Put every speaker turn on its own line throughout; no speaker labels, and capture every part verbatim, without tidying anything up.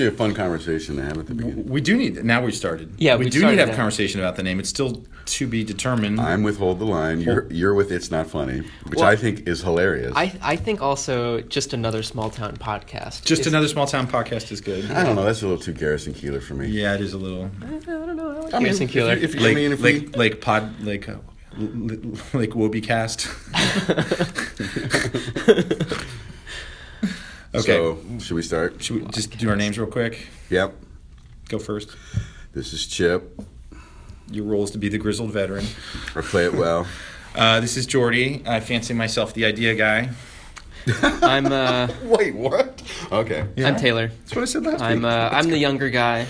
Be a fun conversation to have at the beginning.
We do need. Now we started.
Yeah,
we,
we
do need to have a
started
conversation about the name. It's still to be determined.
I'm with Hold the Line. You're you're with It's Not Funny, which
Well,
I think is hilarious.
I I think also just another small town podcast.
Just
is-
another small town podcast is good.
I don't know. That's a little too Garrison Keeler for me.
Yeah, it is a little.
I don't know. I like
I mean,
Garrison
if you-
Keeler.
if you-
Like
I mean, if
like
we-
like pod like uh, like Wobie-cast. Okay.
So, should we start?
Should we just do our names real quick?
Yep.
Go first.
This is Chip.
Your role is to be the grizzled veteran.
Or play it well.
Uh, this is Jordy. I fancy myself the idea guy.
I'm uh
Wait, what? Okay.
I'm Taylor.
That's what I said last
I'm
week.
uh, I'm the younger guy.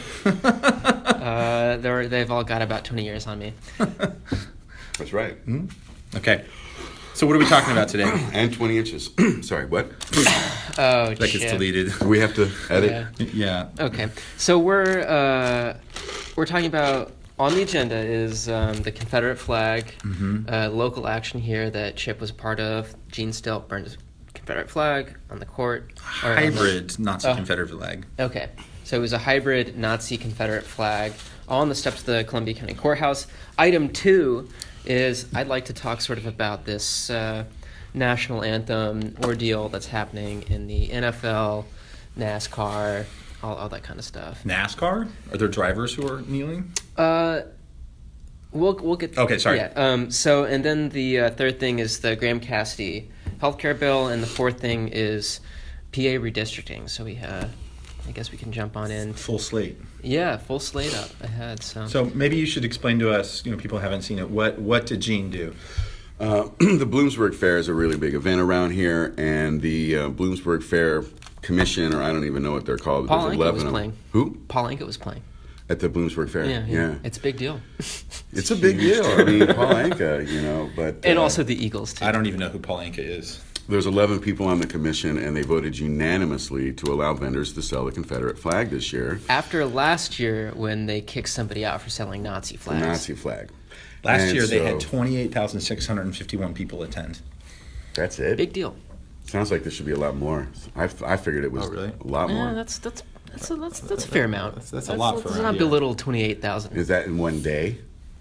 uh, they're they've all got about twenty years on me.
That's right.
Okay. So what are we talking about today?
And twenty inches. Sorry, what?
Oh,
That gets
shit.
deleted.
Do we have to edit?
Yeah.
Yeah.
Okay, so we're uh, we're talking about on the agenda is um, the Confederate flag,
Mm-hmm.
uh, local action here that Chip was a part of. Gene Stilt burned his Confederate flag on the court. or on the-
Hybrid Nazi
Oh.
Confederate flag.
Okay, so it was a hybrid Nazi Confederate flag on the steps of the Columbia County Courthouse. Item two is I'd like to talk sort of about this uh, national anthem ordeal that's happening in the N F L, NASCAR, all, all that kind of stuff.
NASCAR? Are there drivers who are kneeling?
Uh, we'll we'll get.
Okay, sorry.
Yeah. Um. So and then the uh, third thing is the Graham Cassidy healthcare bill, and the fourth thing is P A redistricting. So we uh, I guess we can jump on in.
Full slate.
Yeah, full slate up ahead. So.
So maybe you should explain to us, you know, people haven't seen it. What what did Gene do?
Uh, the Bloomsburg Fair is a really big event around here, and the uh, Bloomsburg Fair Commission, or I don't even know what they're called.
Paul
there's
Anka
eleven
was
of them.
playing.
Who?
Paul Anka was playing.
At the Bloomsburg Fair.
Yeah, yeah, It's a big deal.
It's a big deal. I mean, Paul Anka, you know, but
And
uh,
also the Eagles too.
I don't even know who Paul Anka is.
there's eleven people on the commission, and they voted unanimously to allow vendors to sell the Confederate flag this year,
After last year when they kicked somebody out for selling Nazi
the
flags.
Nazi flag.
Last
And
year they
so-
had twenty-eight thousand six hundred fifty-one people attend.
That's it.
Big deal.
Sounds like there should be a lot more. I, I figured it was
Oh, really?
a lot more.
Yeah, that's that's that's a, that's, that's a fair amount.
That's- that's a lot
Let's
for
not
around
belittle twenty-eight thousand.
Is that in one day?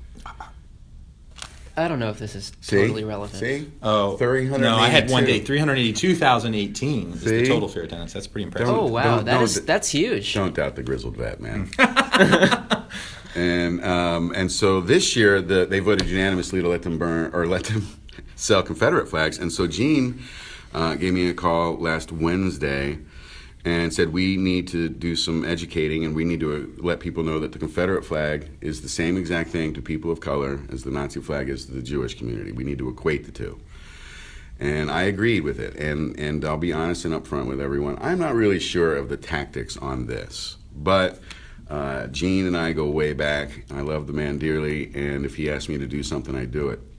I don't know if this is
See?
totally relevant.
See?
Oh,
three hundred
no, I had one day,
eighty-two.
three hundred eighty-two thousand eighteen is the
See?
total fair attendance. That's pretty impressive.
Oh
Don't-
wow,
don't-
that
don't-
is that's huge.
Don't doubt the grizzled vet, man. and um, and so this year, the, they voted unanimously to let them burn or let them sell Confederate flags. And so Gene uh, gave me a call last Wednesday and said we need to do some educating, and we need to uh, let people know that the Confederate flag is the same exact thing to people of color as the Nazi flag is to the Jewish community. We need to equate the two. And I agreed with it. And, and I'll be honest and upfront with everyone. I'm not really sure of the tactics on this. But uh, Gene and I go way back. I love the man dearly. And if he asked me to do something, I'd do it.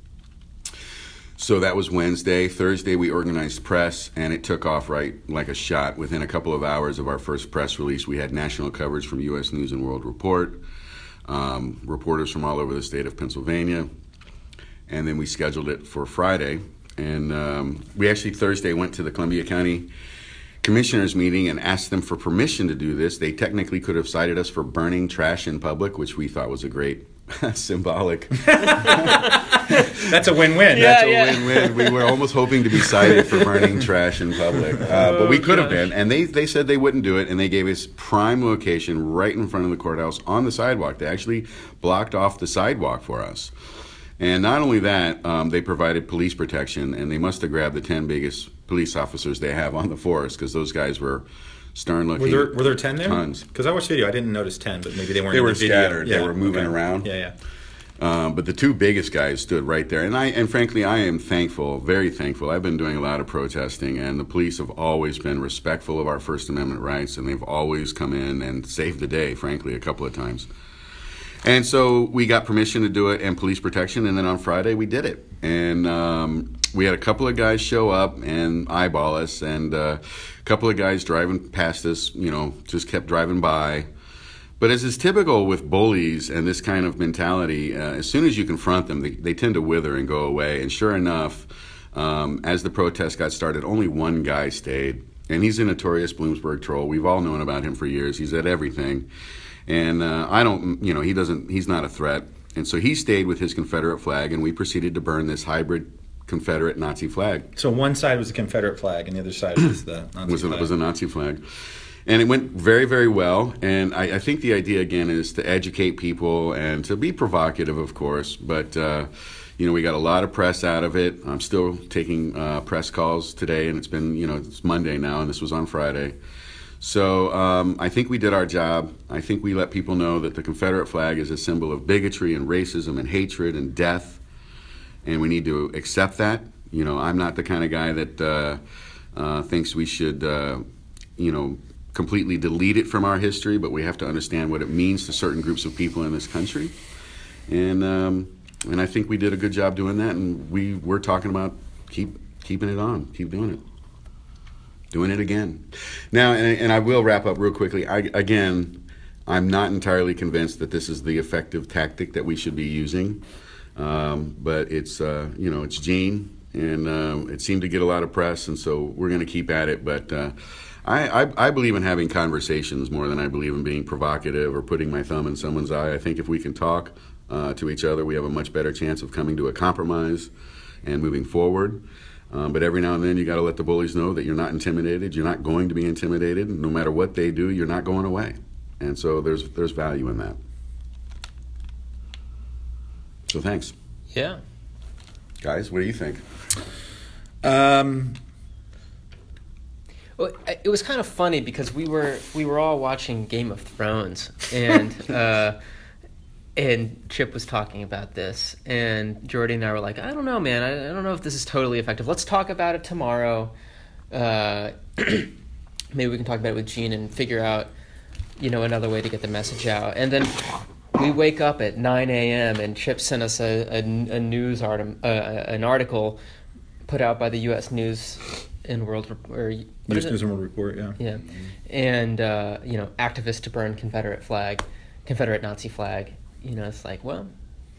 So that was Wednesday. Thursday, we organized press, and it took off right like a shot. Within a couple of hours of our first press release, we had national coverage from U S News and World Report, um, reporters from all over the state of Pennsylvania. And then we scheduled it for Friday. And um, we actually Thursday went to the Columbia County Commissioners meeting and asked them for permission to do this. They technically could have cited us for burning trash in public, which we thought was a great symbolic.
That's a win-win.
Yeah,
That's a
yeah.
win-win. We were almost hoping to be cited for burning trash in public, uh, but we could have been. And they, they said they wouldn't do it, and they gave us prime location right in front of the courthouse on the sidewalk. They actually blocked off the sidewalk for us. And not only that, um, they provided police protection, and they must have grabbed the ten biggest police officers they have on the force, because those guys were stern-looking.
Were there were there ten there?
Tons.
Because I watched video, I didn't notice ten, but maybe they weren't.
They
in
were
the video.
scattered. They were moving around.
Yeah, yeah.
Um, but the two biggest guys stood right there, and I and frankly, I am thankful, very thankful. I've been doing a lot of protesting, and the police have always been respectful of our First Amendment rights, and they've always come in and saved the day, frankly, a couple of times. And so we got permission to do it and police protection, and then on Friday we did it. And um, we had a couple of guys show up and eyeball us, and uh, a couple of guys driving past us, you know, just kept driving by. But as is typical with bullies and this kind of mentality, uh, as soon as you confront them, they, they tend to wither and go away. And sure enough, um, as the protest got started, only one guy stayed. and he's a notorious Bloomsburg troll. We've all known about him for years. He's at everything, and uh, I don't, you know, he doesn't. He's not a threat, and so he stayed with his Confederate flag, and we proceeded to burn this hybrid Confederate Nazi flag.
So one side was the Confederate flag, and the other side was the Nazi
was a,
flag.
was a Nazi flag. And it went very, very well. And I, I think the idea, again, is to educate people and to be provocative, of course. But, uh, you know, we got a lot of press out of it. I'm still taking uh, press calls today, and it's been, you know, it's Monday now, and this was on Friday. So um, I think we did our job. I think we let people know that the Confederate flag is a symbol of bigotry and racism and hatred and death. And we need to accept that. You know, I'm not the kind of guy that uh, uh, thinks we should, uh, you know, completely delete it from our history, but we have to understand what it means to certain groups of people in this country. And um, and I think we did a good job doing that, and we, we're talking about keep keeping it on, keep doing it. Doing it again. Now, and, and I will wrap up real quickly. I, again, I'm not entirely convinced that this is the effective tactic that we should be using, um, but it's, uh, you know, it's Gene, and uh, it seemed to get a lot of press, and so we're going to keep at it, but uh, I, I, I believe in having conversations more than I believe in being provocative or putting my thumb in someone's eye. I think if we can talk uh, to each other, we have a much better chance of coming to a compromise and moving forward. Um, but every now and then you got to let the bullies know that you're not intimidated. You're not going to be intimidated. No matter what they do, you're not going away. And so there's there's value in that. So thanks.
Yeah.
Guys, what do you think?
Um...
Well, it was kind of funny because we were we were all watching Game of Thrones, and uh, and Chip was talking about this, and Jordy and I were like, I don't know, man, I, I don't know if this is totally effective. Let's talk about it tomorrow. Uh, maybe we can talk about it with Gene and figure out, you know, another way to get the message out. And then we wake up at nine a.m. and Chip sent us a, a, a news article, uh, an article put out by the U S News and World or what
News
is it?
News and World Report, yeah.
Yeah, and uh, you know, activists to burn Confederate flag, Confederate Nazi flag. You know, it's like, well,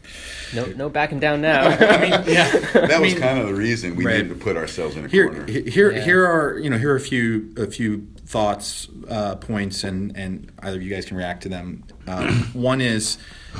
no, no backing down now.
I mean, yeah,
That
I
was
mean,
kind of the reason we
right.
needed to put ourselves in a
Here,
corner.
here,
Yeah.
here are you know here are a few a few thoughts, uh, points, and and either of you guys can react to them. Um, one is,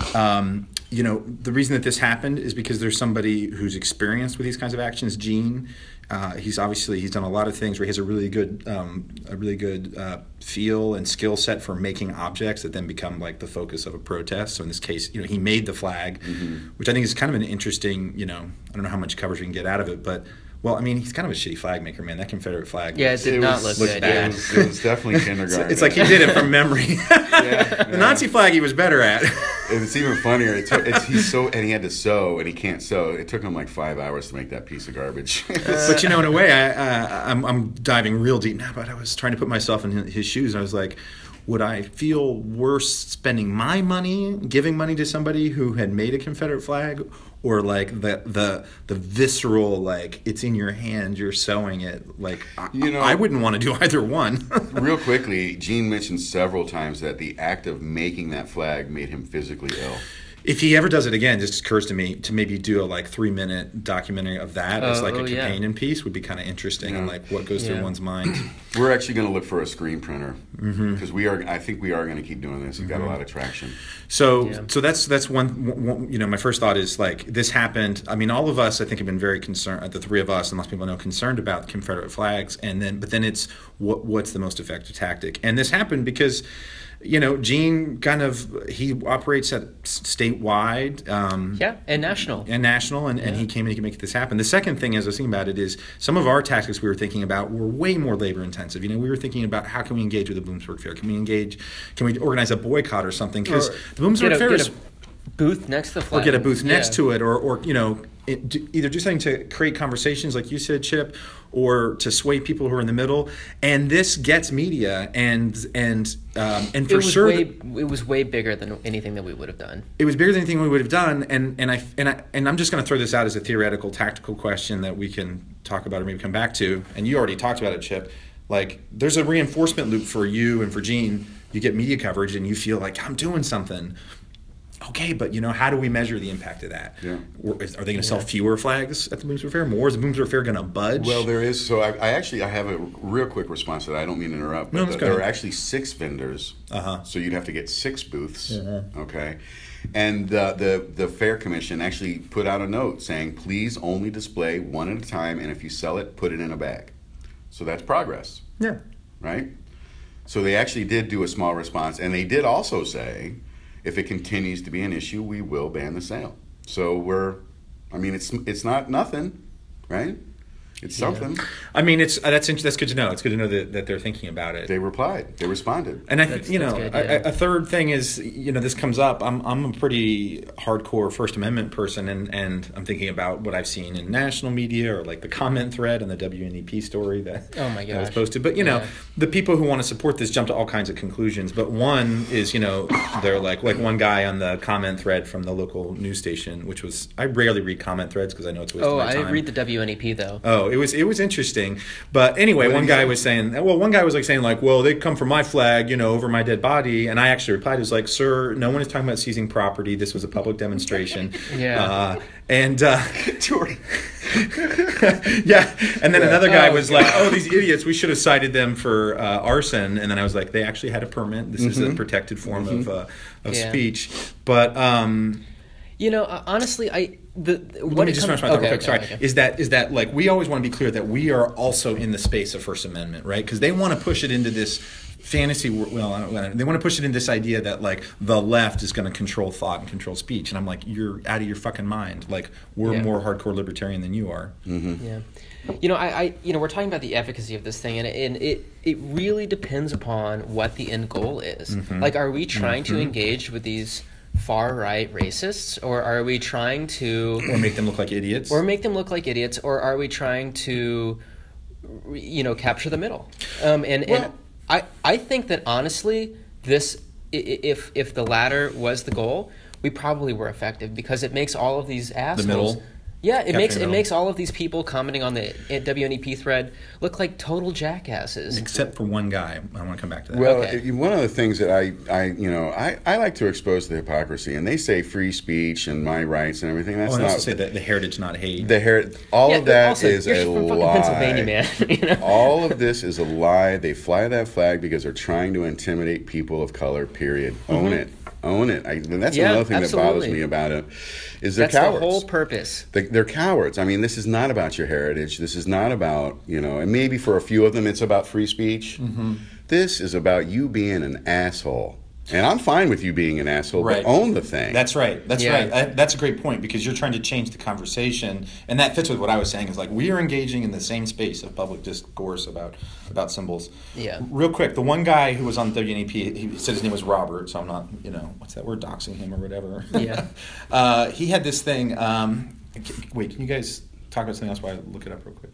um, you know, the reason that this happened is because there's somebody who's experienced with these kinds of actions. Gene, uh, he's obviously he's done a lot of things where he has a really good um, a really good uh, feel and skill set for making objects that then become like the focus of a protest. So in this case, you know, he made the flag, mm-hmm. which I think is kind of an interesting, you know, I don't know how much coverage we can get out of it, but. Well, I mean, he's kind of a shitty flag maker, man. That Confederate flag.
Yeah, it did
It
not
was-
look
looked
good.
bad.
Yeah.
It was, it was definitely kindergarten.
It's like he did it from memory.
Yeah,
the
yeah.
Nazi flag he was better at.
And it's even funnier. It took, it's, he's so and he had to sew, and he can't sew. It took him like five hours to make that piece of garbage.
But you know, in a way, I, uh, I'm, I'm diving real deep now. But I was trying to put myself in his his shoes, and I was like, would I feel worse spending my money, giving money to somebody who had made a Confederate flag, or like the the the visceral, like it's in your hand, you're sewing it? Like, I,
You know-
I wouldn't want to do either one.
Real quickly, Gene mentioned several times that the act of making that flag made him physically ill.
If he ever does it again, it just occurs to me to maybe do a like three minute documentary of that as
Oh,
like a
oh, yeah.
companion piece would be kind of interesting, and
Yeah.
like what goes
Yeah.
through one's mind.
We're actually going to look for a screen printer because
Mm-hmm.
we are. I think we are going to keep doing this. We've got a lot of traction.
So,
Yeah.
so that's that's one, one. You know, my first thought is like this happened. I mean, all of us, I think, have been very concerned. The three of us, and most people know, concerned about Confederate flags. And then, but then it's what what's the most effective tactic? And this happened because, you know, Gene kind of he operates at s- statewide. Um,
Yeah, and national.
and national, and, and he came in he could make this happen. The second thing as I was thinking about it is some of our tactics we were thinking about were way more labor intensive. You know, we were thinking about how can we engage with the Bloomsburg Fair? Can we engage? Can we organize a boycott or something? Because
Or
the Bloomsburg
get a,
Fair
get
is,
a booth next to the
or
flag.
get a booth next
Yeah.
to it, or or you know, it, do, either do something to create conversations, like you said, Chip, or to sway people who are in the middle. And this gets media, and and um, and
It
for
was
sure.
way it was way bigger than anything that we would have done.
It was bigger than anything we would have done, and and I and I and I'm just going to throw this out as a theoretical, tactical question that we can talk about or maybe come back to. And you already talked about it, Chip. Like, there's a reinforcement loop for you and for Gene. You get media coverage, and you feel like I'm doing something. okay, but you know, how do we measure the impact of that?
Yeah.
Or is- Are they going to sell fewer flags at the Bloomsburg Fair? More? Is the Bloomsburg Fair going to budge?
Well, there is. So I, I actually I have a real quick response to that. I don't mean to interrupt, but
No, let's
the-
go
there are
ahead.
actually six vendors.
Uh-huh.
So you'd have to get six booths. Okay. And uh, the the fair commission actually put out a note saying, please only display one at a time, and if you sell it, put it in a bag. So that's progress,
yeah.
right? So they actually did do a small response, and they did also say, if it continues to be an issue, we will ban the sale. So we're, I mean, it's it's not nothing, right? It's something.
I mean, it's uh, that's int- that's good to know. It's good to know that, that they're thinking about it.
They replied. They responded.
And I,
That's-
you know,
that's good,
a-
yeah.
a, a third thing is, you know, this comes up. I'm I'm a pretty hardcore First Amendment person, and, and I'm thinking about what I've seen in national media or like the comment thread on the W N E P story that,
Oh my
that was
gosh.
posted. But you know,
Yeah.
the people who want to support this jump to all kinds of conclusions. But one is, you know, they're like like one guy on the comment thread from the local news station, which was I rarely read comment threads because I know it's a waste
Oh,
of my
I
time.
read the W N E P though.
Oh, it was it was interesting, but anyway,
What did
one
he
guy
say?
was saying, well, one guy was like saying like, well, they come for my flag, you know, over my dead body, and I actually replied, was like, sir, no one is talking about seizing property. This was a public demonstration.
Yeah.
uh, and uh,
Jordan.
yeah, and then
Yeah.
another guy
Oh,
was like, oh, these idiots, we should have cited them for uh, arson, and then I was like, they actually had a permit. This is a protected form of uh, of
Yeah.
speech, but. Um,
You know, uh, honestly, I the what
Let me
it
just
comes-
finish my thought
okay,
real quick.
okay,
Sorry.
okay.
Is that is that like we always want to be clear that we are also in the space of First Amendment, right? Because they want to push it into this fantasy. wor- Well, I don't, they want to push it into this idea that like the left is going to control thought and control speech, and I'm like, you're out of your fucking mind. Like we're
Yeah.
more hardcore libertarian than you are.
Yeah, you know, I, I, you know, we're talking about the efficacy of this thing, and, and it, it really depends upon what the end goal is.
Mm-hmm.
Like, are we trying to engage with these far right racists, or are we trying to,
Or make them look like idiots.
or make them look like idiots, or are we trying to, you know, capture the middle? Um, and and
Well-
I, I think that honestly, this, i- i- if if the latter was the goal, we probably were effective because it makes all of these assholes.
middle?
Yeah, it
Capture
makes
the
it
middle.
makes all of these people commenting on the W N E P thread look like total jackasses.
Except for one guy. I want to come back to that.
Well,
Okay.
uh, one of the things that I, I you know, I, I like to expose the hypocrisy, and they say free speech and my rights and everything. That's
oh, and
not
also say that the heritage, not hate.
the hair. All
Yeah,
of that
also,
is
you're
a
from fucking
lie.
Pennsylvania, man. You know?
All of this is a lie. They fly that flag because they're trying to intimidate people of color. Period. Own it. Own it. I, and that's
Yeah,
another thing that bothers
absolutely.
me about it. Is they're
That's
cowards.
the whole purpose.
They- They're cowards. I mean, this is not about your heritage. This is not about, you know, and maybe for a few of them it's about free speech.
Mm-hmm.
This is about you being an asshole. And I'm fine with you being an asshole,
Right.
but own the thing.
That's right. That's
Yeah.
right. That, that's a great point because you're trying to change the conversation, and that fits with what I was saying. Is like we are engaging in the same space of public discourse about about symbols.
Yeah.
Real quick, the one guy who was on W N E P, he said his name was Robert, so I'm not, you know, what's that word, doxing him or whatever.
Yeah.
uh, he had this thing. Um, c- wait, can you guys talk about something else while I look it up real quick?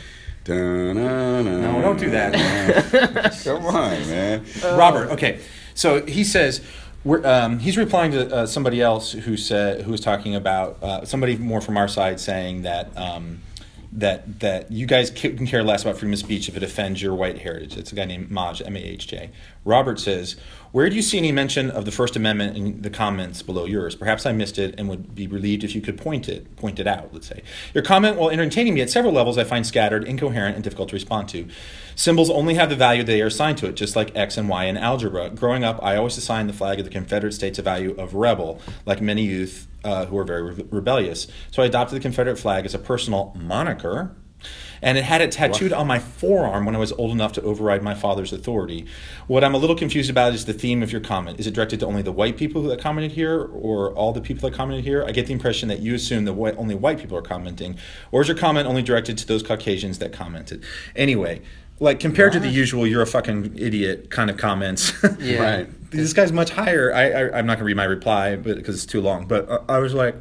No,
No, don't do that.
Come on, man.
Robert. Okay, so he says we're, um, he's replying to uh, somebody else who said who was talking about uh, somebody more from our side saying that um, that that you guys ca- can care less about freedom of speech if it offends your white heritage. It's a guy named Maj, M A H J. Robert says, where do you see any mention of the First Amendment in the comments below yours? Perhaps I missed it and would be relieved if you could point it point it out, let's say. Your comment, while entertaining me at several levels, I find scattered, incoherent, and difficult to respond to. Symbols only have the value they are assigned to it, just like X and Y in algebra. Growing up, I always assigned the flag of the Confederate States a value of rebel, like many youth uh, who are very re- rebellious. So I adopted the Confederate flag as a personal moniker, and it had it tattooed on my forearm when I was old enough to override my father's authority. What I'm a little confused about is the theme of your comment. Is it directed to only the white people that commented here, or all the people that commented here? I get the impression that you assume that white, only white people are commenting, or is your comment only directed to those Caucasians that commented? Anyway, like compared to the usual "you're a fucking idiot" kind of comments,
Yeah.
Right.
this guy's much higher. I, I I'm not gonna read my reply, but because it's too long. But uh, I was like,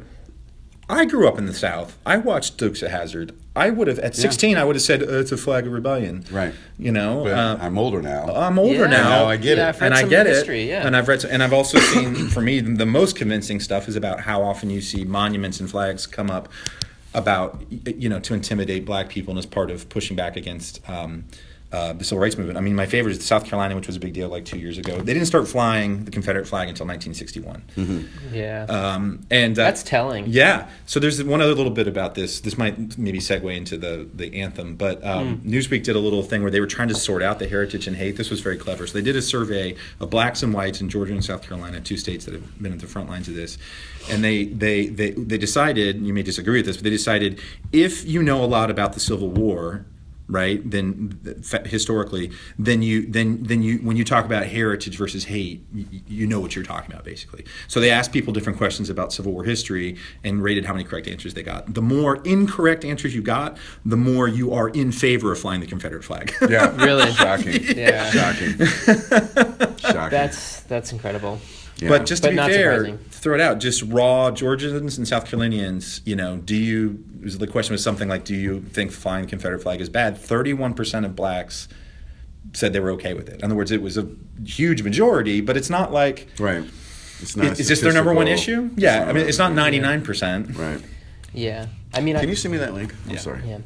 I grew up in the South. I watched Dukes of Hazzard. I would have at sixteen. I would have said uh, it's a flag of rebellion.
Right.
You know.
But
uh,
I'm older now.
I'm older
Yeah.
now.
Now I get
Yeah,
it.
I've read
and I
some
get
history,
it.
yeah.
And I've read, and I've also seen, for me, the most convincing stuff is about how often you see monuments and flags come up about, you know, to intimidate black people and as part of pushing back against um, uh, the civil rights movement. I mean, my favorite is South Carolina, which was a big deal like two years ago. They didn't start flying the Confederate flag until nineteen sixty-one.
Mm-hmm.
Yeah.
Um, and uh,
That's telling.
Yeah. So there's one other little bit about this. This might maybe segue into the, the anthem. But um,
Mm.
Newsweek did a little thing where they were trying to sort out the heritage and hate. This was very clever. So they did a survey of blacks and whites in Georgia and South Carolina, two states that have been at the front lines of this. And they, they, they, they decided, you may disagree with this, but they decided if you know a lot about the Civil War, right? Then historically, then you then then you when you talk about heritage versus hate, you, you know what you're talking about basically. So they asked people different questions about Civil War history and rated how many correct answers they got. The more incorrect answers you got, the more you are in favor of flying the Confederate flag.
Yeah,
Really?
shocking.
Yeah.
Shocking. Shocking.
That's that's incredible.
Yeah.
But just to
But
be
not
fair,
surprising.
throw it out. Just raw Georgians and South Carolinians, you know, do you, the question was something like, do you think flying the Confederate flag is bad? thirty-one percent of blacks said they were okay with it. In other words, it was a huge majority, but it's not like,
right. It's not.
is, is this their number one
statistical-
issue? Yeah, I mean, it's not
Yeah.
ninety-nine percent.
Right.
Yeah. I mean, I,
Can you send me that link? I'm
Yeah.
sorry.
Yeah.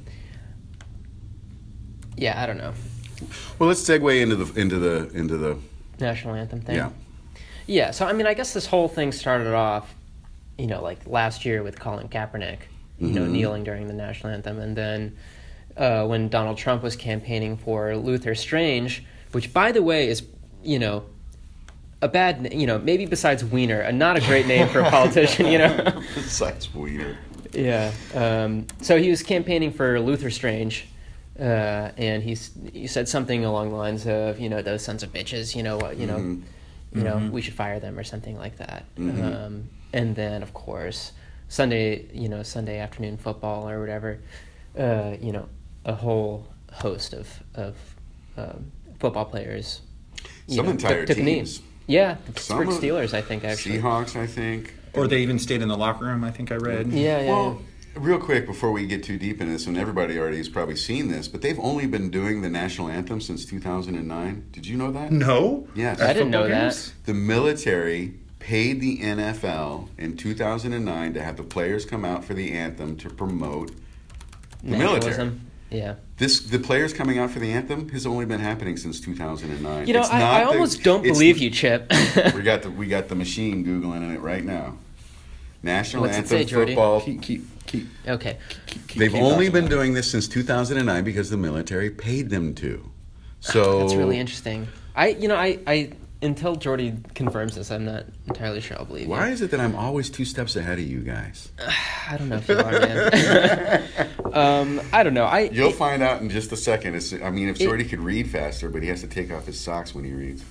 Yeah, I don't know.
Well, let's segue into the into the into the
National anthem thing.
yeah.
Yeah, so I mean, I guess this whole thing started off, you know, like last year with Colin Kaepernick, you know,
Mhm.
kneeling during the national anthem, and then uh, when Donald Trump was campaigning for Luther Strange, which, by the way, is, you know, a bad, you know, maybe besides Wiener, a not a great name for a politician, you know.
Besides Wiener.
Yeah. Um, so he was campaigning for Luther Strange, uh, and he's he said something along the lines of, you know, those sons of bitches, you know, what, you know.
Mhm.
You know,
Mhm.
we should fire them or something like that.
Mhm.
Um, and then, of course, Sunday, you know, Sunday afternoon football or whatever, uh, you know, a whole host of of um, football players. you
Some
know,
entire
took, took a knee.
teams.
Yeah, the
Some
Pittsburgh
of-
Steelers, I think, actually.
Seahawks, I think.
Or they even stayed in the locker room, I think I read.
Yeah, yeah.
Well, real quick before we get too deep into this, and everybody already has probably seen this, but they've only been doing the national anthem since two thousand nine. Did you know that?
No?
Yes.
I didn't know
Football
that.
games?
The military paid the N F L in two thousand nine to have the players come out for the anthem to promote the military.
Nationalism. Yeah.
This the players coming out for the anthem has only been happening since two thousand nine.
You know,
It's
I,
not
I
the-
almost don't
it's-
believe you, Chip.
We got the we got the machine googling it right now. National
What's it
anthem
say, Jordy?
football.
Keep, keep, keep,
Okay.
keep, keep
They've
keep
only
talking
been
about it.
doing this since two thousand nine because the military paid them to. So
That's really interesting. I, you know, I, I until Jordy confirms this, I'm not entirely sure I'll believe
Why
you.
is it that I'm always two steps ahead of you guys?
I don't know if you are, man. um, I don't know. I
You'll
it-
find out in just a second. It's, I mean, if
It-
Jordy could read faster, but he has to take off his socks when he reads.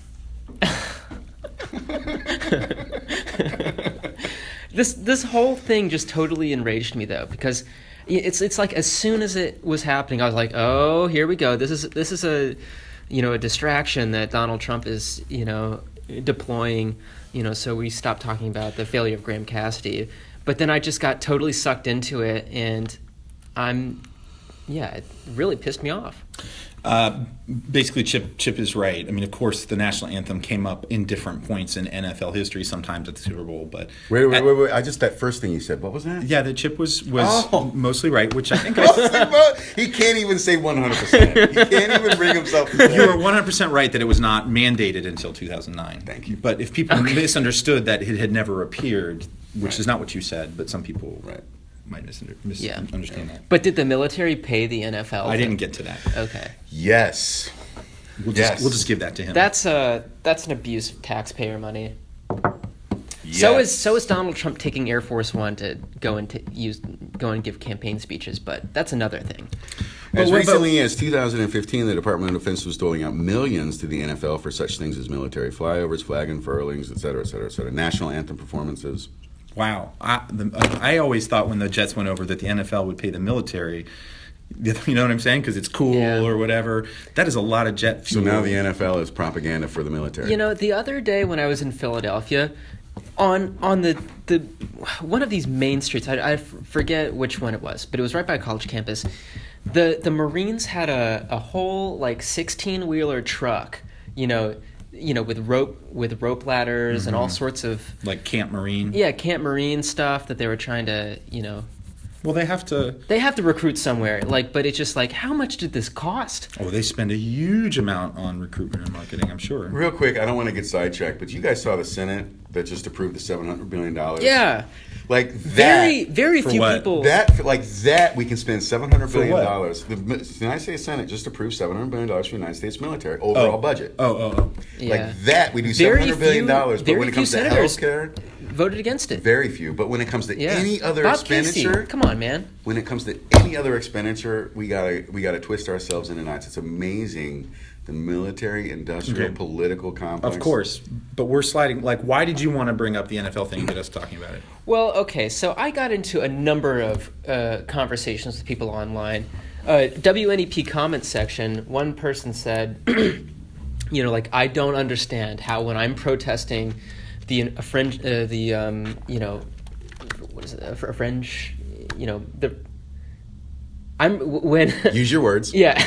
this this whole thing just totally enraged me though, because it's it's like as soon as it was happening, I was like, oh, here we go. This is this is a you know a distraction that Donald Trump is you know deploying. You know, so we stopped talking about the failure of Graham Cassidy. But then I just got totally sucked into it, and I'm, yeah, it really pissed me off.
Uh, basically, Chip Chip is right. I mean, of course, the national anthem came up in different points in N F L history, sometimes at the Super Bowl. But
Wait, wait,
at-
wait, wait. I just that first thing you said. What was that?
yeah, the Chip was was
Oh.
mostly right, which I think I,
He can't even say one hundred percent. He can't even bring himself to say
you were one hundred percent right that it was not mandated until two thousand nine.
Thank you.
But if people misunderstood that it had never appeared, which
Right.
is not what you said, but some people
Right.
might misunder-
Yeah.
misunderstand that.
But did the military pay the N F L?
I
to-
didn't get to that.
Okay.
Yes.
We'll
Yes.
just we'll just give that to him.
That's uh that's an abuse of taxpayer money.
Yes.
So is so is Donald Trump taking Air Force One to go and t- use go and give campaign speeches, but that's another thing.
As
But what about-
recently as two thousand fifteen, the Department of Defense was doling out millions to the N F L for such things as military flyovers, flag unfurlings, et cetera, et cetera, et cetera. National anthem performances.
Wow. I, the, I always thought when the Jets went over that the N F L would pay the military. You know what I'm saying? Because it's cool
Yeah.
or whatever. That is a lot of jet
So
fuel.
now the N F L is propaganda for the military.
You know, the other day when I was in Philadelphia, on on the the one of these main streets, I, I forget which one it was, but it was right by a college campus. The the Marines had a, a whole like sixteen wheeler truck, you know, you know, with rope with rope ladders
Mm-hmm.
and all sorts of
like Camp Marine.
yeah Camp Marine stuff that they were trying to you know
Well, they have to.
They have to recruit somewhere, like, but it's just like, how much did this cost?
Oh, they spend a huge amount on recruitment and marketing, I'm sure.
Real quick, I don't want to get sidetracked, but you guys saw the Senate that just approved the seven hundred billion dollars.
Yeah,
like that.
very, very
For
few
what?
people.
That like that we can spend seven hundred
For
billion
what?
dollars. The, the United States Senate just approved seven hundred billion dollars for the United States military overall
Oh.
budget.
Oh, oh, oh.
Yeah.
Like that, we do
Very
seven hundred billion dollars.
few-
But
very
when it
few
comes to
senators
healthcare,
voted against it.
very few. But when it comes to
Yeah.
any other
Bob
expenditure,
Casey, come on, man.
when it comes to any other expenditure, we gotta we gotta twist ourselves into knots. It's amazing the military, industrial,
Okay.
political complex.
Of course, but we're sliding. Like, why did you want to bring up the N F L thing and get us talking about it?
Well, okay, so I got into a number of uh, conversations with people online. Uh, W N E P comment section, one person said, you know, like, I don't understand how when I'm protesting the a fringe, uh, the um, you know, what is it, a, fr- a fringe, you know, the I'm when
Use your words.
yeah.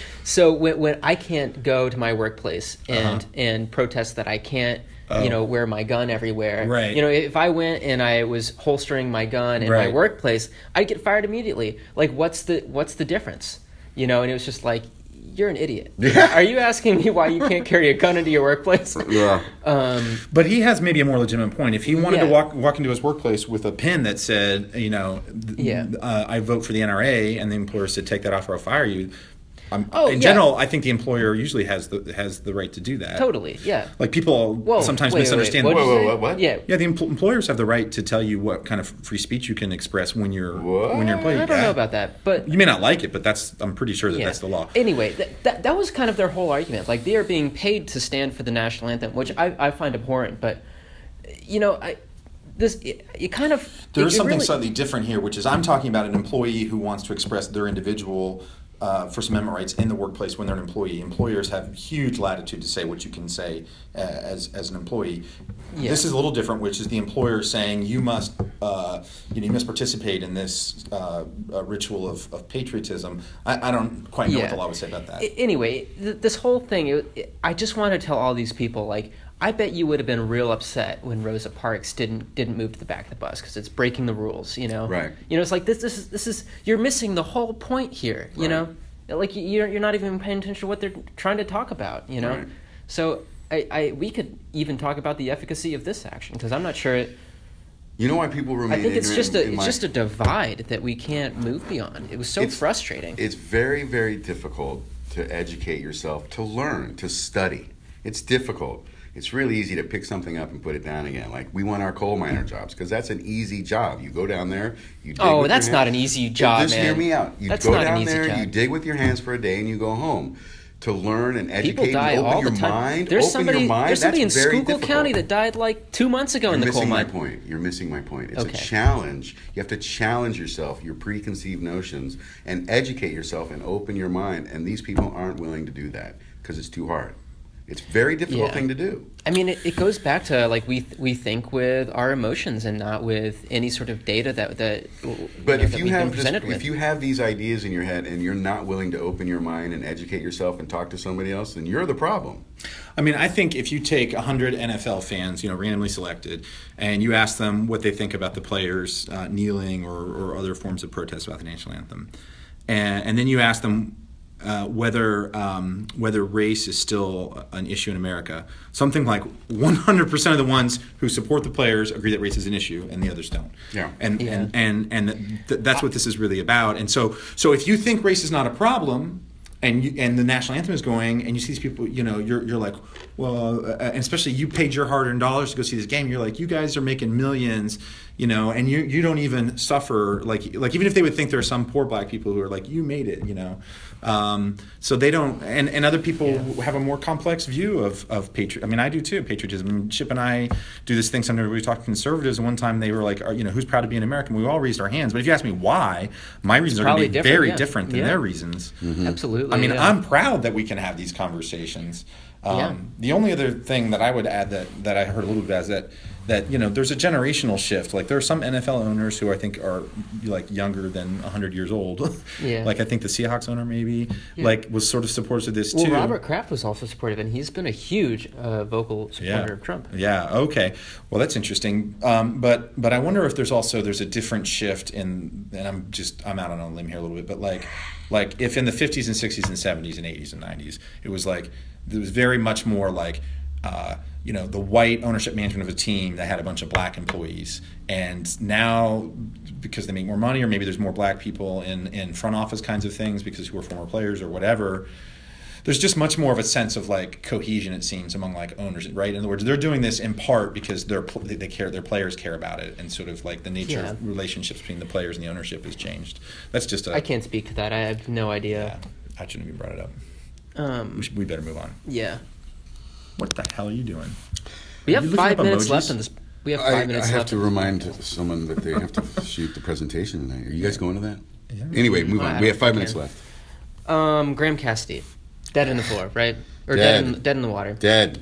So when when I can't go to my workplace and
Uh-huh.
and protest that I can't,
Oh.
you know, wear my gun everywhere.
Right.
You know, if I went and I was holstering my gun in my
Right.
workplace, I'd get fired immediately. Like, what's the what's the difference? You know, and it was just like, you're an idiot.
Yeah.
Are you asking me why you can't carry a gun into your workplace?
Yeah.
Um,
But he has maybe a more legitimate point. If he wanted
Yeah.
to walk walk into his workplace with a pin that said, you know, th-
Yeah.
uh, I vote for the N R A, and the employer said, take that off or I'll fire you. Um,
Oh,
in
yeah.
general, I think the employer usually has the has the right to do that.
totally. Yeah.
Like, people
Whoa,
sometimes
wait, wait,
misunderstand.
wait,
Whoa,
what'd you
whoa,
say?
what, what?
Yeah.
Yeah, the empl- employers have the right to tell you what kind of free speech you can express when you're
What?
when you're employed.
I don't
Yeah.
know about that, but
You may not like it, but that's I'm pretty sure that
yeah.
that's the law.
Anyway, th- that that was kind of their whole argument. Like, they are being paid to stand for the national anthem, which I, I find abhorrent. But you know, I this it, it kind of
There
it-
is
it
something
really-
slightly different here, which is I'm talking about an employee who wants to express their individual uh, First Amendment rights in the workplace when they're an employee. Employers have huge latitude to say what you can say uh, as as an employee.
Yeah.
This is a little different, which is the employer saying you must uh, you know you must participate in this uh, uh, ritual of, of patriotism. I, I don't quite know what
Yeah.
the law would say about that.
I- Anyway, th- this whole thing, it, it, I just want to tell all these people, like, I bet you would have been real upset when Rosa Parks didn't didn't move to the back of the bus because it's breaking the rules, you know.
Right.
You know, it's like this. This is this is you're missing the whole point here. You
Right.
know, like you- you're you're not even paying attention to what they're trying to talk about. You know.
Right.
So I, I we could even talk about the efficacy of this action because I'm not sure. It,
You know why people remain
I think it's
ignorant
just a
in
it's
my-
just a divide that we can't move beyond. It was so
It's-
frustrating.
It's very, very difficult to educate yourself, to learn, to study. It's difficult. It's really easy to pick something up and put it down again. Like, we want our coal miner jobs because that's an easy job. You go down there, you dig
Oh,
with
that's
your
not
hands.
an easy job,
Just hear
man.
me out. You
That's
go
not an
down
easy
there,
job.
you dig with your hands for a day, and you go home. To learn and
People
educate
die
and open
all
your
the time.
mind,
There's
open
somebody.
your mind.
There's somebody
that's
in
very
Schuylkill
difficult.
County that died like two months ago
You're
in the coal
missing my
mine.
point. You're missing my point. It's
Okay.
a challenge. You have to challenge yourself, your preconceived notions, and educate yourself and open your mind. And these people aren't willing to do that because it's too hard. It's a very difficult
Yeah.
thing to do.
I mean, it, it goes back to like we th- we think with our emotions and not with any sort of data that that.
But
know,
if
that
you
we've been
have this,
presented
if
with.
you have these ideas in your head and you're not willing to open your mind and educate yourself and talk to somebody else, then you're the problem.
I mean, I think if you take one hundred N F L fans, you know, randomly selected, and you ask them what they think about the players uh, kneeling or, or other forms of protest about the national anthem, and, and then you ask them uh, whether um, whether race is still an issue in America, something like one hundred percent of the ones who support the players agree that race is an issue, and the others don't.
Yeah.
And
Yeah.
and and and th- that's what this is really about. And so so if you think race is not a problem, and you, and the national anthem is going, and you see these people, you know, you're you're like, well, uh, and especially you paid your hard-earned dollars to go see this game. You're like, you guys are making millions, you know, and you you don't even suffer like like even if they would think there are some poor black people who are like, you made it, you know, um, so they don't, and, and other people
Yeah.
have a more complex view of of patri. I mean, I do too, patriotism. I mean, Chip and I do this thing sometimes. We talk to conservatives, and one time they were like, are, you know, who's proud to be an American? We all raised our hands, but if you ask me why, my reasons are going
probably
to be
different,
very
yeah.
different than
Yeah.
their reasons.
Absolutely.
I mean,
yeah.
I'm proud that we can have these conversations. Um,
Yeah.
The only other thing that I would add that, that I heard a little bit is that that you know there's a generational shift. Like there are some N F L owners who I think are like younger than one hundred years old.
Yeah.
Like I think the Seahawks owner maybe
Yeah.
like was sort of supportive of this
Well,
too.
Robert Kraft was also supportive, and he's been a huge uh, vocal supporter
Yeah.
of Trump.
Yeah. Okay. Well, that's interesting. Um, but but I wonder if there's also there's a different shift in, and I'm just I'm out on a limb here a little bit, but like like if in the fifties and sixties and seventies and eighties and nineties it was like there was very much more like uh, you know the white ownership management of a team that had a bunch of black employees, and now because they make more money or maybe there's more black people in in front office kinds of things because who are former players or whatever. There's just much more of a sense of like cohesion, it seems, among like owners, right? In other words, they're doing this in part because they're pl- they care, their players care about it, and sort of like the nature
Yeah.
of relationships between the players and the ownership has changed. That's just a.
I can't speak to that. I have no
Yeah,
idea.
I shouldn't have brought it up.
Um,
We, should, we better move on.
yeah.
What the hell are you doing?
We
Are
have
you looking
five
up
minutes
emojis?
left on this. We have five
I, I
minutes
have
left.
to remind someone that they have to shoot the presentation tonight. Are you guys going to that?
Yeah.
Anyway, move
I
on. We have
don't
five
think
minutes
I
left.
Um, Graham Cassidy, dead in the floor, right? Or dead,
Dead.
in, dead in the water.
Dead.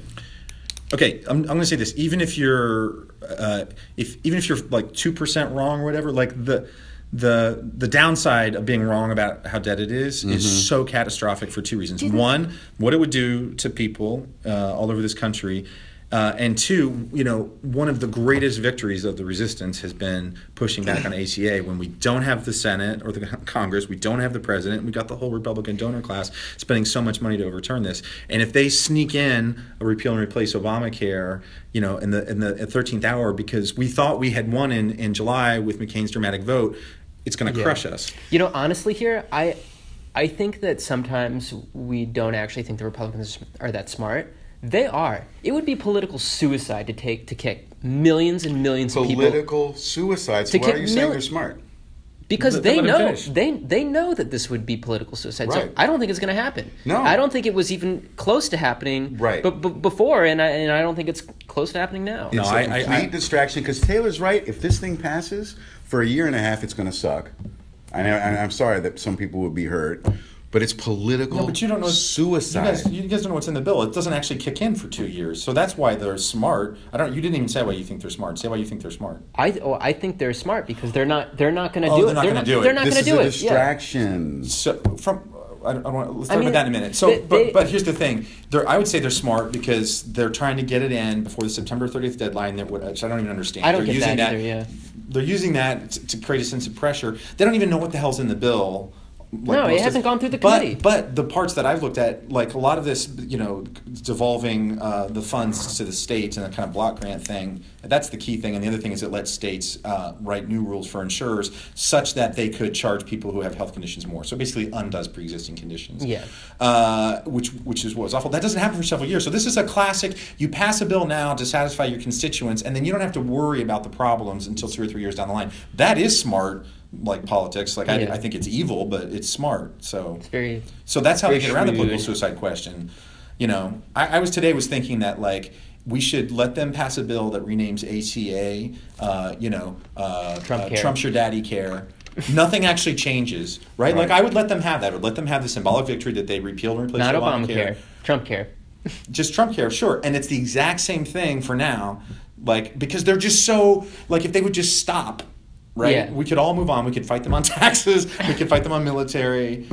Okay, I'm, I'm going to say this. Even if you're, uh, if even if you're like two percent wrong or whatever, like the the the downside of being wrong about how dead it is
Mm-hmm.
is so catastrophic for two reasons. One, what it would do to people uh, all over this country. Uh, and two, you know, one of the greatest victories of the resistance has been pushing back on A C A when we don't have the Senate or the Congress, we don't have the president, we got the whole Republican donor class spending so much money to overturn this. And if they sneak in a repeal and replace Obamacare, you know, in the in the thirteenth hour, because we thought we had won in, in July with McCain's dramatic vote, it's going to
Yeah.
crush us.
You know, honestly, here I, I think that sometimes we don't actually think the Republicans are that smart. They are. It would be political suicide to take to kick millions and millions of people
Political suicide. So
To
why
kick
are you saying
mil-
they're smart?
because
Let-
they
let him
know
finish.
they they know that this would be political suicide.
Right.
So I don't think it's going to happen.
No.
I don't think it was even close to happening.
Right.
But, but before, and I and I don't think it's close to happening now.
No,
It's
I-
a
I-
complete
I-
distraction because Taylor's right. If this thing passes for a year and a half, it's going to suck. I know, and I'm sorry that some people would be hurt, but it's political
No, but you don't know
suicide.
You guys, you guys don't know what's in the bill. It doesn't actually kick in for two years, so that's why they're smart. I don't. You didn't even say why you think they're smart. Say why you think they're smart.
I oh, I think they're smart because they're not they're not going to
Oh,
do
they're
it.
not gonna do it.
They're not
this
going to
is
do
a
it. Yeah.
distraction.
So from I don't, I don't want. Let's
I
talk
mean,
about that in a minute. So,
they-
but
they-
but here's the thing. They're, I would say they're smart because they're trying to get it in before the September thirtieth deadline. That would, which I don't even understand.
I don't
they're
get
using
that either, yeah.
They're using that to, to create a sense of pressure. They don't even know what the hell's in the bill. Like
No, it
most of-
hasn't gone through the
but,
committee.
But the parts that I've looked at, like a lot of this, you know, devolving uh, the funds to the states and a kind of block grant thing, that's the key thing. And the other thing is it lets states uh, write new rules for insurers such that they could charge people who have health conditions more. So it basically undoes pre-existing conditions.
Yeah.
Uh, which which is what was awful. That doesn't happen for several years. So this is a classic. You pass a bill now to satisfy your constituents, and then you don't have to worry about the problems until two or three years down the line. That is smart. Like politics, like
Yeah.
I, I think it's evil, but it's smart. So
It's very
so that's how they
Very
get around the
shrewd.
political suicide question. You know, I, I was today was thinking that like we should let them pass a bill that renames A C A, uh, you know, uh,
Trump
uh,
care.
Trump's Your Daddy Care. Nothing actually changes, right?
Right.
Like I would let them have that. I would let them have the symbolic victory that they repealed and replaced
not
Obamacare.
Obamacare, Trump care.
Just Trump care, sure. And it's the exact same thing for now. Like because they're just so like if they would just stop. Right,
Yeah.
we could all move on. We could fight them on taxes. We could fight them on military,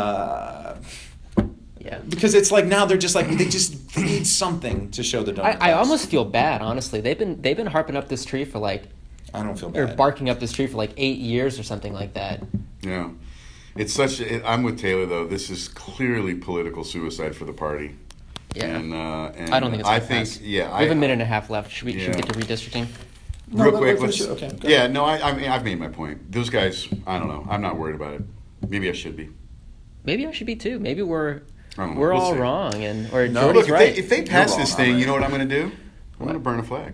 uh,
Yeah.
because it's like now they're just like they just they need something to show the donor
I, I
class.
almost feel bad, honestly. They've been they've been harping up this tree for like
I don't feel
or
bad.
barking up this tree for like eight years or something like that.
Yeah, it's such. It, I'm with Taylor though. This is clearly political suicide for the party.
Yeah.
And, uh, and
I don't think it's.
I
gonna
think
pass.
yeah.
we
I,
have a minute and a half left. Should we, should we
Yeah.
get to redistricting?
No,
Real
let-
quick,
let
let's.
finish it. Okay, go
yeah,
ahead.
no, I, I mean, I've made my point. Those guys, I don't know. I'm not worried about it. Maybe I should be.
Maybe I should be too. Maybe we're
I don't know.
we're
We'll
all
see.
wrong and or
No,
Jordy's
Look, if
right.
they, if they pass
wrong,
this
I'm
thing,
right.
you know what I'm going to do? I'm going to burn a flag.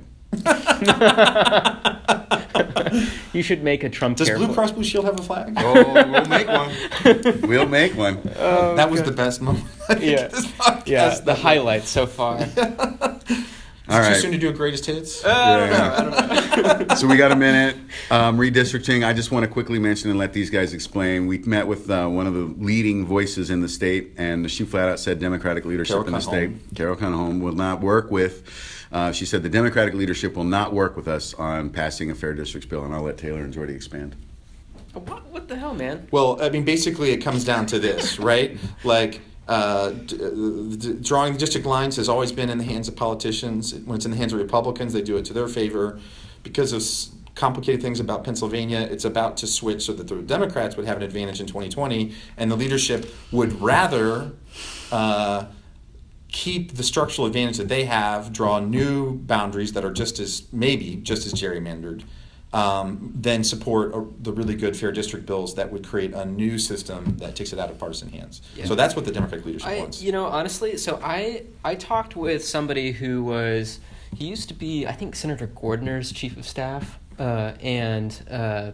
You should make a Trump
Does
care.
Blue Cross Blue Shield have a flag?
Oh, we'll make one. We'll make one.
that was the best moment. I think,
Yeah.
of this podcast.
Yeah, the highlight so far.
All All
too
right.
soon to do a greatest hits?
Uh, I don't know. I don't know.
So we got a minute. Um, redistricting. I just want to quickly mention and let these guys explain. We met with uh, one of the leading voices in the state, and she flat out said Democratic leadership
Carol
in the state,
Cunholm.
Carol Cunholm, will not work with. Uh, she said the Democratic leadership will not work with us on passing a fair districts bill, and I'll let Taylor and Jordy expand.
What, what the hell, man?
Well, I mean, basically, it comes down to this, right? Like, uh, d- d- drawing the district lines has always been in the hands of politicians. When it's in the hands of Republicans, they do it to their favor. Because of s- complicated things about Pennsylvania, it's about to switch so that the Democrats would have an advantage in twenty twenty, and the leadership would rather uh, keep the structural advantage that they have, draw new boundaries that are just as, maybe, just as gerrymandered. Um, then support a, the really good fair district bills that would create a new system that takes it out of partisan hands.
Yeah.
So that's what the Democratic leadership
I,
wants.
you know, honestly, so I I talked with somebody who was he used to be I think Senator Gordner's chief of staff, uh, and uh,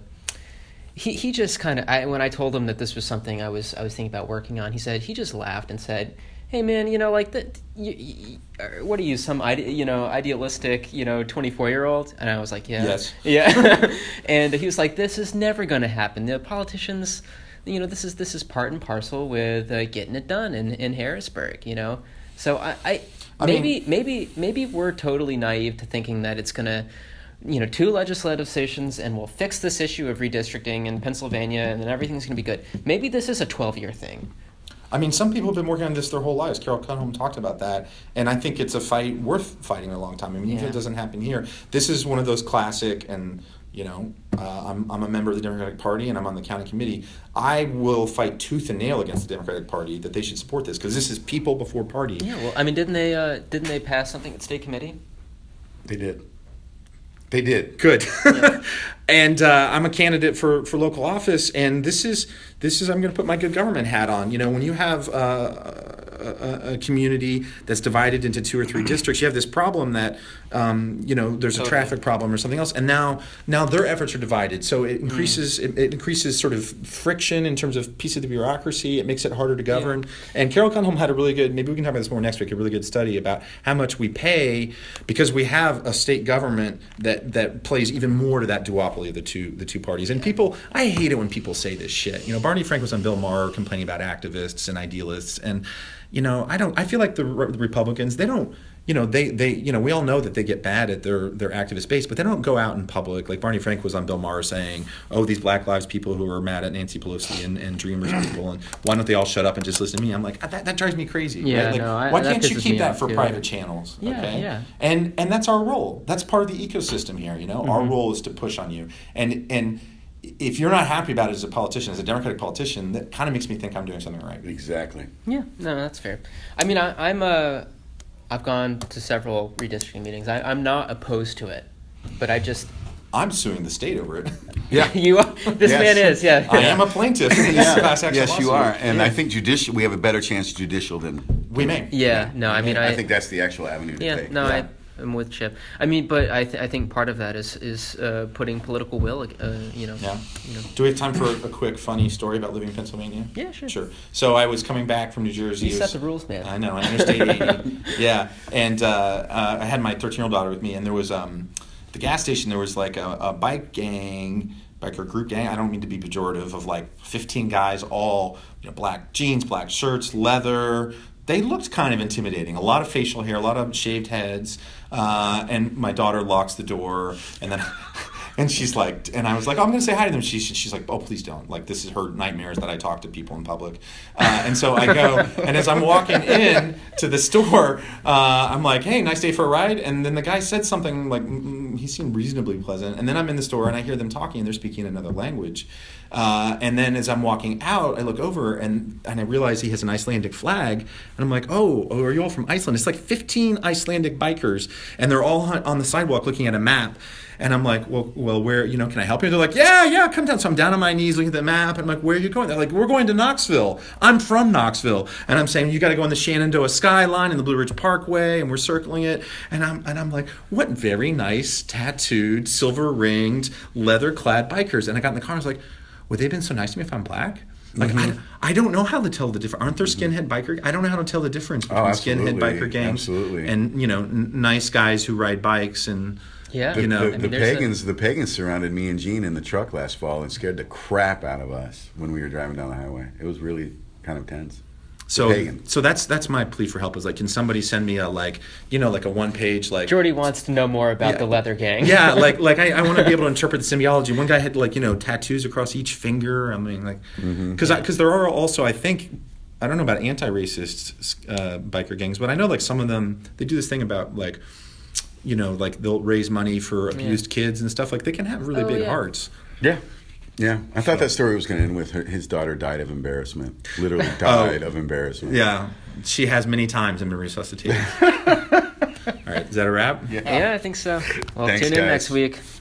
he he just kind of I, when I told him that this was something I was I was thinking about working on, he said he just laughed and said, "Hey man, you know, like that. You, you, what are you, some ide- you know idealistic you know twenty-four year old?" And I was like, "Yeah,
Yes.
yeah." And he was like, "This is never going to happen. The politicians, you know, this is this is part and parcel with uh, getting it done in, in Harrisburg, you know." So I, I,
I
maybe
mean-
maybe maybe we're totally naive to thinking that it's going to. You know, two legislative sessions, and we'll fix this issue of redistricting in Pennsylvania, and then everything's going to be good. Maybe this is a twelve-year thing.
I mean, some people have been working on this their whole lives. Carol Cunholm talked about that, and I think it's a fight worth fighting a long time. I mean, even if
Yeah.
it doesn't happen here, this is one of those classic, and, you know, uh, I'm, I'm a member of the Democratic Party, and I'm on the county committee. I will fight tooth and nail against the Democratic Party that they should support this, because this is people before party.
Yeah, well, I mean, didn't they uh, didn't they pass something at state committee?
They did. They did.
Good.
Yeah.
And uh, I'm a candidate for, for local office, and this is this is I'm going to put my good government hat on. You know, when you have uh, a, a community that's divided into two or three districts, you have this problem that um, you know there's a
Totally.
traffic problem or something else, and now now their efforts are divided, so it increases it, it increases sort of friction in terms of piece of the bureaucracy. It makes it harder to govern. And Carol Cunholm had a really good, maybe we can talk about this more next week, a really good study about how much we pay because we have a state government that that plays even more to that duopoly of the two the two parties. And people, I hate it when people say this shit. You know, Barney Frank was on Bill Maher complaining about activists and idealists, and you know, I don't. I feel like the, the Republicans, they don't. You know, they, they you know, we all know that they get bad at their, their activist base, but they don't go out in public. Like Barney Frank was on Bill Maher saying, oh, these Black Lives people who are mad at Nancy Pelosi and, and Dreamers people, and why don't they all shut up and just listen to me? I'm like, that, that drives me crazy.
Yeah,
right? Like,
no, I-
why
that
can't you
pisses
keep
me
that
off,
for
too.
private channels?
Yeah,
okay?
yeah.
And and that's our role. That's part of the ecosystem here, you know?
Mm-hmm.
Our role is to push on you. And and if you're not happy about it as a politician, as a Democratic politician, that kind of makes me think I'm doing something right.
Exactly.
Yeah, no, that's fair. I mean, I, I'm a, I've gone to several redistricting meetings. I, I'm not opposed to it, but I just
I'm suing the state over it.
Yeah.
you. Are, this
Yes.
man is, yeah.
I am a plaintiff in this class action
Yes, you
lawsuit.
are. And
Yeah.
I think judicial. We have a better chance judicial than.
we may.
Yeah, no, I mean, I,
I think that's the actual avenue to
yeah,
take.
no,
Yeah.
I, I'm with Chip. I mean, but I, th- I think part of that is is uh, putting political will, uh, you know,
Yeah.
you know.
Do we have time for a, a quick funny story about living in Pennsylvania?
Yeah, sure.
Sure. So I was coming back from New Jersey.
You
It
set
was-
the rules, man.
I know, on Interstate eighty. Yeah, and uh, uh, I had my thirteen-year-old daughter with me, and there was um, at the gas station. There was like a, a bike gang, biker group gang. I don't mean to be pejorative, of like fifteen guys, all you know, black jeans, black shirts, leather. They looked kind of intimidating. A lot of facial hair, a lot of shaved heads, uh, and my daughter locks the door, and then. And she's like, and I was like, oh, I'm going to say hi to them. She's, she's like, oh, please don't. Like, this is her nightmares that I talk to people in public. Uh, and so I go, and as I'm walking in to the store, uh, I'm like, hey, nice day for a ride. And then the guy said something like, mm, he seemed reasonably pleasant. And then I'm in the store and I hear them talking and they're speaking another language. Uh, and then as I'm walking out, I look over and, and I realize he has an Icelandic flag. And I'm like, oh, oh, are you all from Iceland? It's like fifteen Icelandic bikers. And they're all on the sidewalk looking at a map. And I'm like, well, well, where, you know, can I help you? They're like, yeah, yeah, come down. So I'm down on my knees looking at the map. And I'm like, where are you going? They're like, we're going to Knoxville. I'm from Knoxville. And I'm saying, you got to go on the Shenandoah skyline and the Blue Ridge Parkway. And we're circling it. And I'm, and I'm like, what very nice, tattooed, silver ringed, leather clad bikers. And I got in the car and I was like, would they have been so nice to me if I'm black? Like
Mm-hmm.
I, I don't know how to tell the difference. Aren't there skinhead biker? I don't know how to tell the difference between
Oh,
skinhead
absolutely.
biker gangs
Absolutely.
and you know n- nice guys who ride bikes and
Yeah.
The,
you know.
the,
I
the
mean, there's a-
pagans, the pagans surrounded me and Gene in the truck last fall and scared the crap out of us when we were driving down the highway. It was really kind of tense.
So
pagan.
so that's that's my plea for help is like, can somebody send me a like you know like a one page like
Jordy wants to know more about
Yeah.
the leather gang.
yeah, like like I, I want to be able to interpret the symbology. One guy had like you know tattoos across each finger. I mean like because because there are also I think I don't know about anti-racist uh, biker gangs, but I know like some of them they do this thing about like you know like they'll raise money for abused kids and stuff. Like they can have really
Oh,
big
yeah.
hearts.
Yeah. Yeah. I thought that story was going to end with her, his daughter died of embarrassment. Literally died of embarrassment.
Yeah, she has many times and been resuscitated. All right, is that a wrap?
Yeah.
Yeah, I think so. Well,
Thanks,
tune in
guys.
next week.